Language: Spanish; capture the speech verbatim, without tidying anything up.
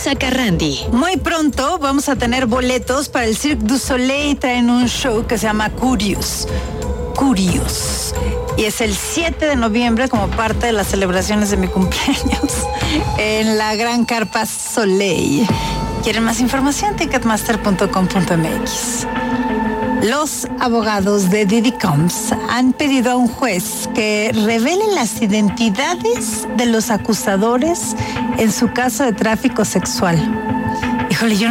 Carrandi. Muy pronto vamos a tener boletos para el Cirque du Soleil. Traen un show que se llama Curious. Curious. Y es el siete de noviembre como parte de las celebraciones de mi cumpleaños en la Gran Carpa Soleil. ¿Quieren más información? ticketmaster punto com punto m x. Los abogados de Diddy Combs han pedido a un juez que revele las identidades de los acusadores en su caso de tráfico sexual. Híjole, yo